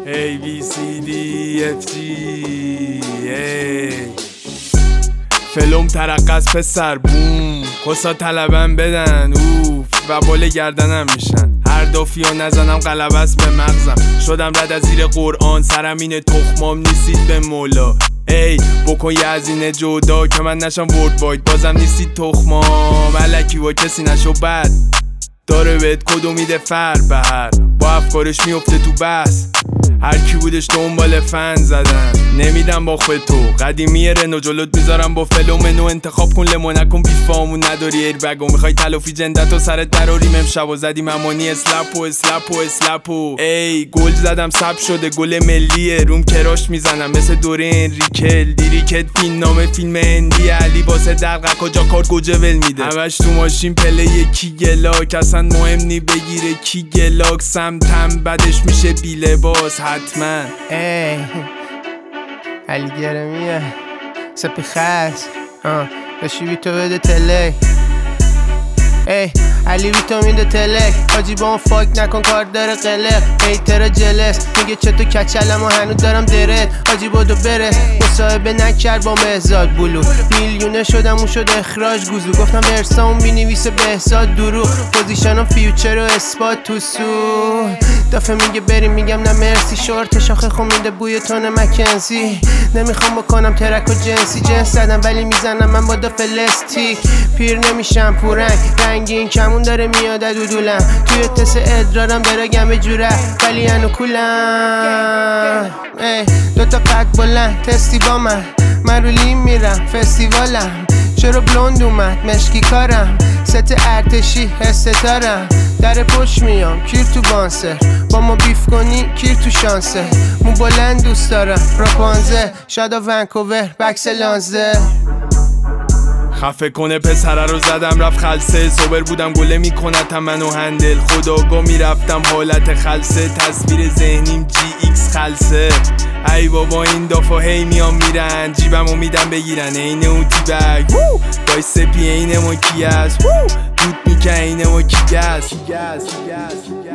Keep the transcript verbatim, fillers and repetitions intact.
A B C D F G ای فلوم ترقص پسر بوم کسا طلبم بدن اوف و بال گردنم میشن هر دافیو نزنم قلبست به مغزم شدم رد از زیر قرآن سرم اینه تخمام نیستید به مولا ای بکن یه هزینه جدا که من نشم ورد واید بازم نیستید تخمام الکی با کسی نشو بد داره بهت کدو میده فر به هر با افکارش میفته تو بس هر کی بودش دنبال فن زدن نمیدم باخ به تو قدیمی رنو جلوت میذارم با فلومنو انتخاب کن لمو نکن بیفامون نداری ایر بگو میخوای تلافی جندت و سرت دراریم امشب و زدیم امانی اسلپ و اسلپ و اسلپ و ای گل زدم سب شده گل ملیه روم کراش میزنم مثل دوره انریکل دیریکت فیلم نامه فیلم هندی علی واسه دلقک و جاکارد گوجه ول میده همش تو ماشین پله یکی گلاک اصلا مهم نی بگیره کی گلاک سمتم بدش میشه بی لباس حتما ای علی گرمیه سپی خس بشی بی تو بده تلک ای علی ویتامین ده تلک حاجی با اون فاک نکن کار داره قلق هیتر جلس میگه چطور کچلم و هنوز دارم درت حاجی بودو برس مصاحبه نکرد با مهزاد بلو میلیونه شدم اون شد اخراج گوزو گفتم ارسام بینویسه بهزاد دروغ پوزیشنم فیوچر و اثبات تو سو دفعه میگه بریم میگم نه مرسی شورت شاخه خون میده بوی تون مکنزی نمیخوام بکنم ترک و جنسی جنس زدم ولی میزنم من با دا فلستیک پیر نمیشم پورنگ رنگین کمون داره میاد دودولم توی تس ادرارم داره گمه جوره ولی انو کولم ای دوتا قد بلند تستی با من من رو لیم میرم فستیوالم چرا بلوند اومد مشکی کارم ست ارتشی هستتارم در پشت میام کیر تو بانسر با ما بیف کنی کیر تو شانسه مو بلند دوست دارم راپانزه شادا ونکوور بکس لانزه خفه کنه پسره رو زدم رفت خلصه صبر بودم گله میکنتم منو هندل خداگاه میرفتم حالت خلصه تصویر ذهنیم جی ایکس خلصه ای بابا این دافا هی میام میرن جیبمو میدم بگیرن این اون تی بگ دای سپی این ما کی است دود میکن این ما کی گست